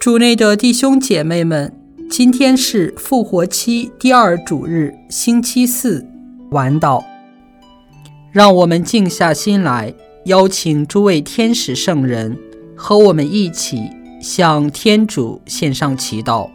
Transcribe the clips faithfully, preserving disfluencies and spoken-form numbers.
主内的弟兄姐妹们，今天是复活期第二主日，星期四，晚祷。让我们静下心来，邀请诸位天使圣人和我们一起向天主献上祈祷。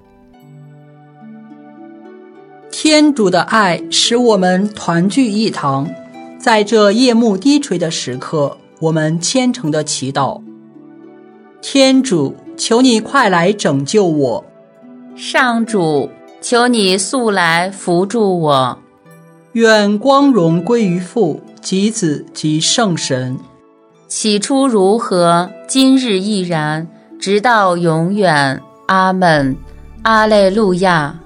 天主的爱使我们团聚一堂，在这夜幕低垂的时刻，我们虔诚的祈祷。天主，求你快来拯救我。 上主，求你速来扶助我。 愿光荣归于父及子及圣神。 起初如何，今日亦然，直到永远。阿们。阿肋路亚。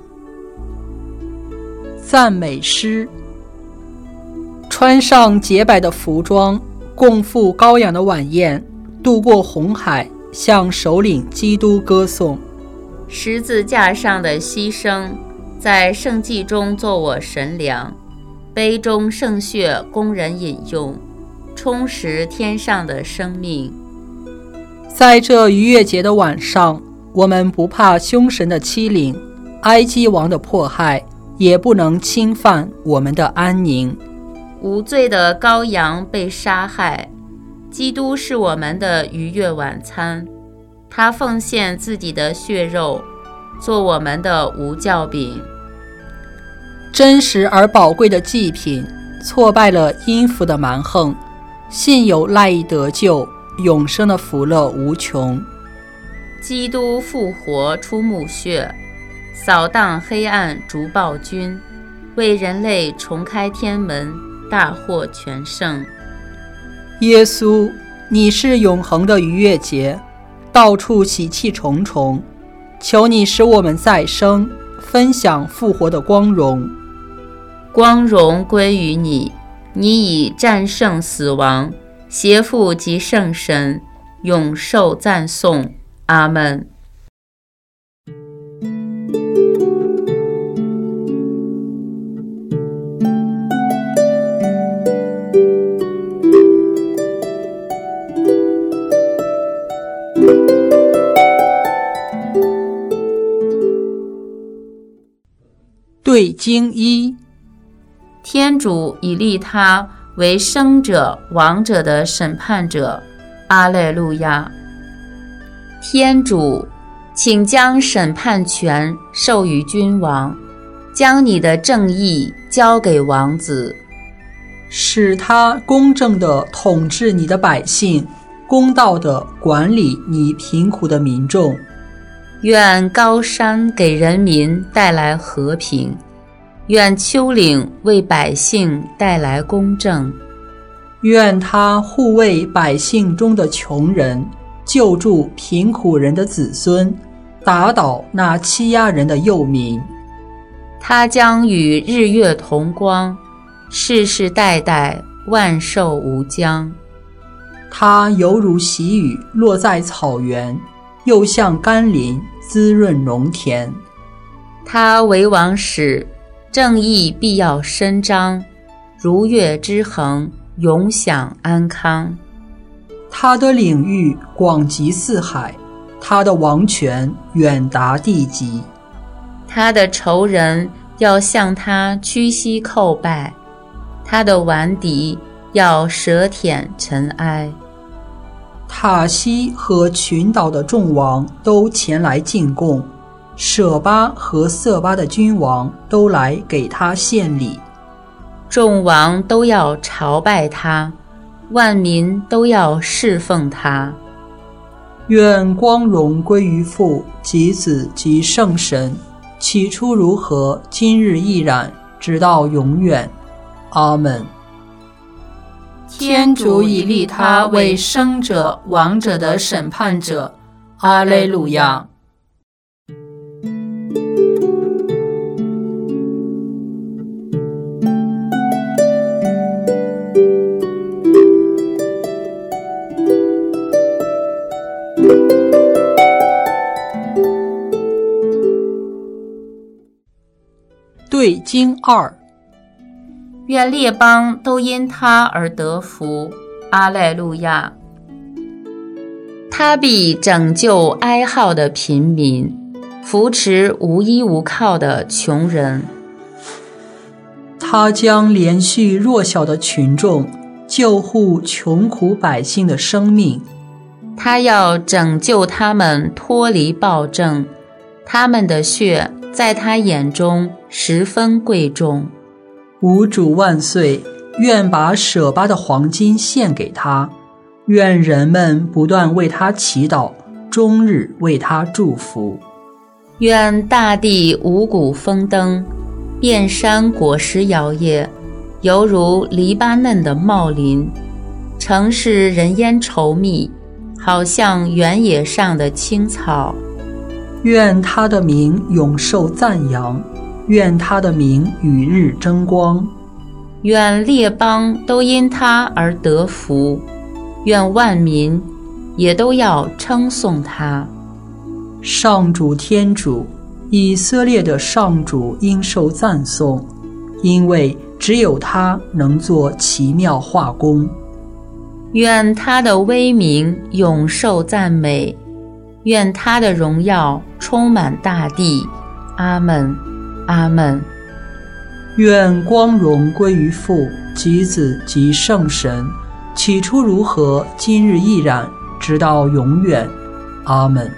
赞美诗。穿上洁白的服装，共赴羔羊的晚宴，渡过红海，向首领基督歌颂。 十字架上的牺牲，在圣祭中做我神粮，杯中圣血供人饮用，充实天上的生命。 在这逾越节的晚上，我们不怕凶神的欺凌，埃及王的迫害，也不能侵犯我们的安宁。 无罪的羔羊被杀害，基督是我们的逾越晚餐，他奉献自己的血肉，做我们的无酵饼。 真实而宝贵的祭品，挫败了阴府的蛮横，信有赖以得救，永生的福乐无穷。 基督复活出墓穴，扫荡黑暗逐暴君，为人类重开天门，大获全胜。 耶稣，你是永恒的逾越节，到处喜气重重，求你使我们再生，分享复活的光荣。 光荣归于你，你已战胜死亡，邪父及圣神，永受赞颂。阿们。 对经一。 天主已立他为生者亡者的审判者。阿肋路亚。天主，请将审判权授予君王，将你的正义交给王子， 使他公正地统治你的百姓，公道地管理你贫苦的民众。 愿高山给人民带来和平，愿丘陵为百姓带来公正。 愿他护卫百姓中的穷人，救助贫苦人的子孙，打倒那欺压人的幼民。 他将与日月同光，世世代代万寿无疆。 他犹如喜雨落在草原，又像甘霖滋润农田。 他为王时，正义必要伸张，如月之恒，永享安康。 他的领域广及四海，他的王权远达地极。 他的仇人要向他屈膝叩拜，他的顽敌要舌舔尘埃。 塔西和群岛的众王都前来进贡，舍巴和色巴的君王都来给他献礼。 众王都要朝拜他，万民都要侍奉他。 愿光荣归于父及子及圣神，起初如何，今日亦然，直到永远。阿们。 天主已立他为生者亡者的审判者。阿肋路亚。 对经二。 愿列邦都因他而得福。阿肋路亚。 他必拯救哀号的贫民，扶持无依无靠的穷人。 他将连续弱小的群众，救护穷苦百姓的生命。 他要拯救他们脱离暴政，他们的血在他眼中十分贵重。 吾主万岁，愿把舍巴的黄金献给他，愿人们不断为他祈祷，终日为他祝福。 愿大地五谷丰登，遍山果实摇曳，犹如黎巴嫩的茂林，城市人烟稠密，好像原野上的青草。 愿他的名永受赞扬，愿他的名与日争光。 愿列邦都因他而得福，愿万民也都要称颂他。 上主天主，以色列的上主应受赞颂，因为只有他能做奇妙化工。 愿他的威名永受赞美，愿他的荣耀充满大地。阿们，阿们。 愿光荣归于父及子及圣神，起初如何，今日亦然，直到永远。阿们。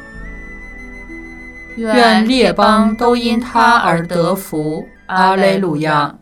愿列邦都因他而得福。阿肋路亚。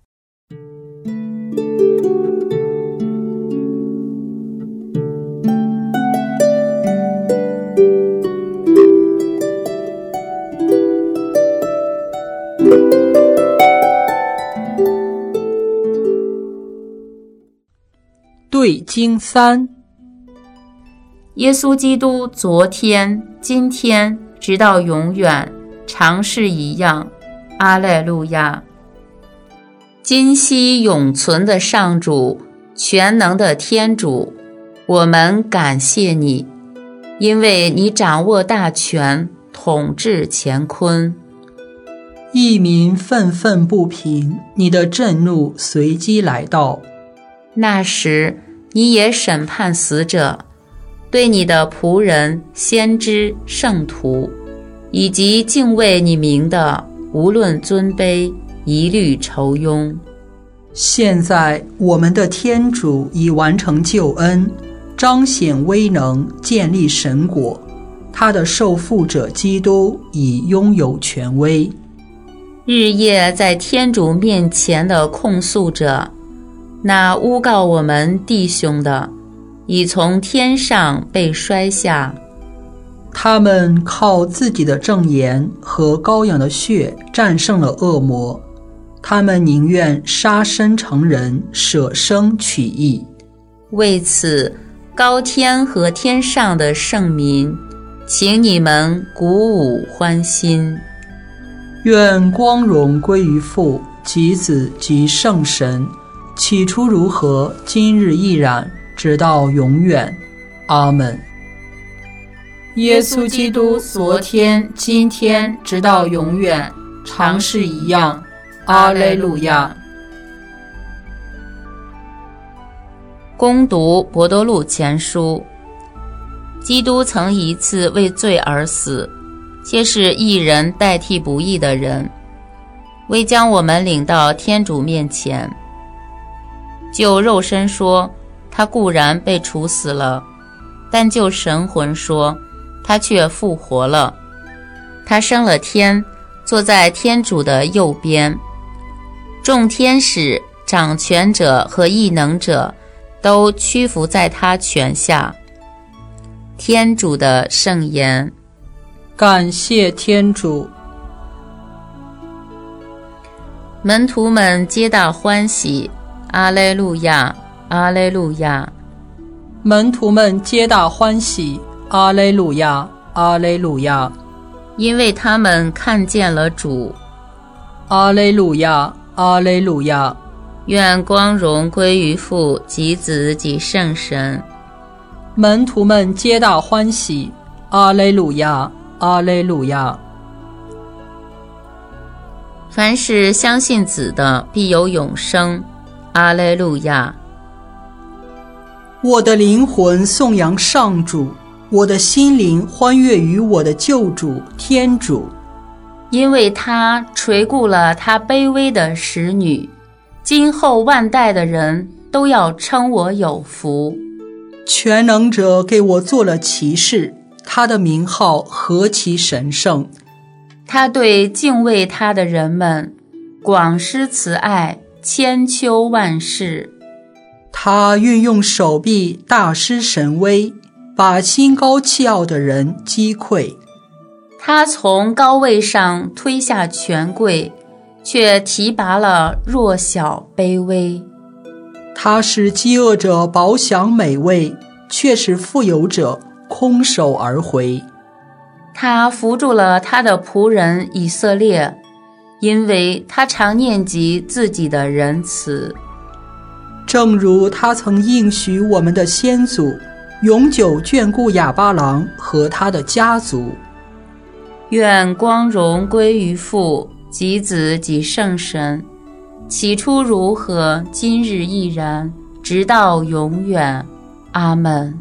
对经三。 耶稣基督昨天、今天直到永远，常是一样。阿肋路亚。今昔永存的上主，全能的天主，我们感谢你，因为你掌握大权，统治乾坤。 异民愤愤不平，你的震怒随机来到。 那时你也审判死者，对你的仆人、先知、圣徒，以及敬畏你名的，无论尊卑，一律酬庸。 现在我们的天主已完成救恩，彰显威能，建立神国，他的受傅者基督已拥有权威。 日夜在天主面前的控诉者，那诬告我们弟兄的，已从天上被摔下。 他们靠自己的证言和羔羊的血战胜了恶魔，他们宁愿杀身成人，舍生取义。 为此，高天和天上的圣民，请你们鼓舞欢心。 愿光荣归于父及子及圣神，起初如何，今日亦然，直到永远。阿们。 耶稣基督昨天、今天直到永远，常是一样。阿肋路亚。 攻读伯多禄前书。基督曾一次为罪而死，皆是义人代替不义的人，为将我们领到天主面前。就肉身说，他固然被处死了，但就神魂说，他却复活了。他升了天，坐在天主的右边，众天使、掌权者和异能者都屈服在他权下。天主的圣言。 感谢天主。 门徒们皆大欢喜。阿肋路亚，阿肋路亚。 门徒们皆大欢喜。阿肋路亚，阿肋路亚。 因为他们看见了主。 阿肋路亚，阿肋路亚。 愿光荣归于父及子及圣神。 门徒们皆大欢喜。阿肋路亚，阿肋路亚。 凡是相信子的，必有永生。阿肋路亚。 我的灵魂颂扬上主， 我的心灵欢悦于我的救主天主， 因为他垂顾了他卑微的使女，今后万代的人都要称我有福。 全能者给我做了骑士，他的名号何其神圣！ 他对敬畏他的人们广施慈爱，千秋万世。 他运用手臂大施神威，把心高气傲的人击溃。 他从高位上推下权贵，却提拔了弱小卑微。 他使饥饿者饱享美味，却使富有者空手而回。 他扶助了他的仆人以色列，因为他常念及自己的仁慈。 正如他曾应许我们的先祖，永久眷顾亚巴郎和他的家族。 愿光荣归于父及子及圣神，起初如何，今日亦然，直到永远。阿们。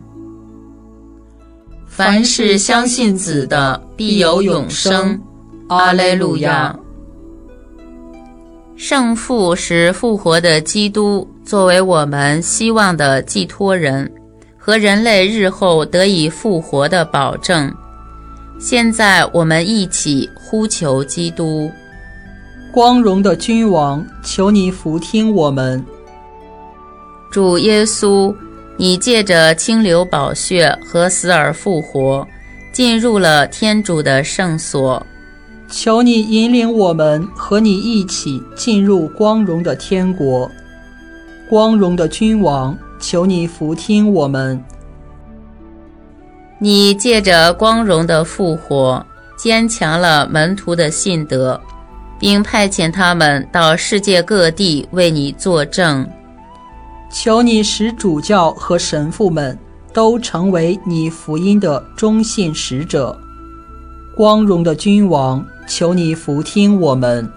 凡是相信子的，必有永生。阿肋路亚。圣父使复活的基督作为我们希望的寄托人和人类日后得以复活的保证。现在我们一起呼求基督。 光荣的君王，求你俯听我们。 主耶稣，你借着清流宝血和死而复活，进入了天主的圣所。 求你引领我们和你一起进入光荣的天国。光荣的君王，求你俯听我们。 你借着光荣的复活，坚强了门徒的信德，并派遣他们到世界各地为你作证。 求你使主教和神父们都成为你福音的忠信使者。光荣的君王，求你俯听我们。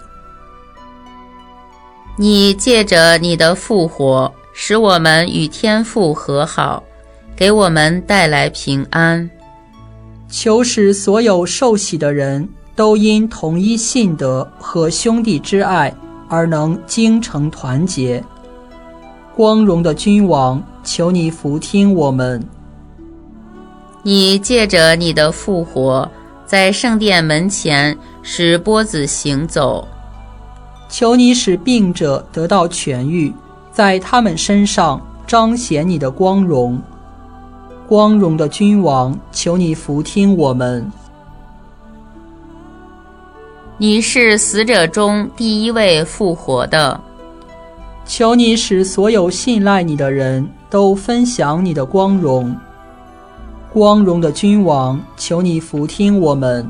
你借着你的复活，使我们与天父和好，给我们带来平安。 求使所有受洗的人都因同一信德和兄弟之爱而能精诚团结。光荣的君王，求你俯听我们。 你借着你的复活，在圣殿门前使波子行走。 求你使病者得到痊愈，在他们身上彰显你的光荣。光荣的君王，求你俯听我们。 你是死者中第一位复活的， 求你使所有信赖你的人都分享你的光荣。光荣的君王，求你俯听我们。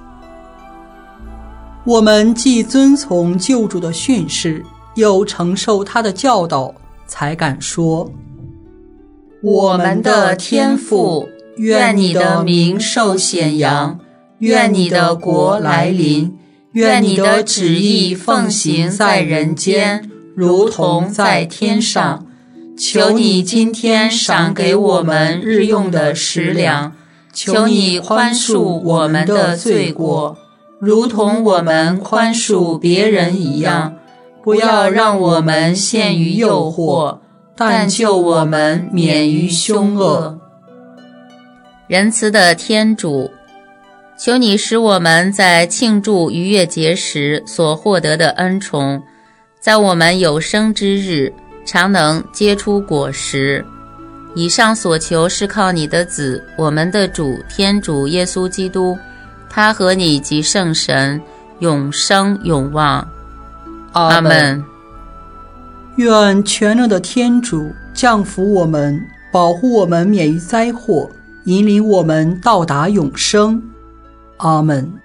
我们既遵从救主的训示，又承受他的教导，才敢说： 我们的天父，愿你的名受显扬，愿你的国来临，愿你的旨意奉行在人间，如同在天上。求你今天赏给我们日用的食粮，求你宽恕我们的罪过，如同我们宽恕别人一样，不要让我们陷于诱惑，但救我们免于凶恶。 仁慈的天主，求你使我们在庆祝逾越节时所获得的恩宠，在我们有生之日常能结出果实。以上所求是靠你的子，我们的主天主耶稣基督，他和你及圣神永生永望。阿们。 愿全能的天主降福我们，保护我们免于灾祸，引领我们到达永生。阿们。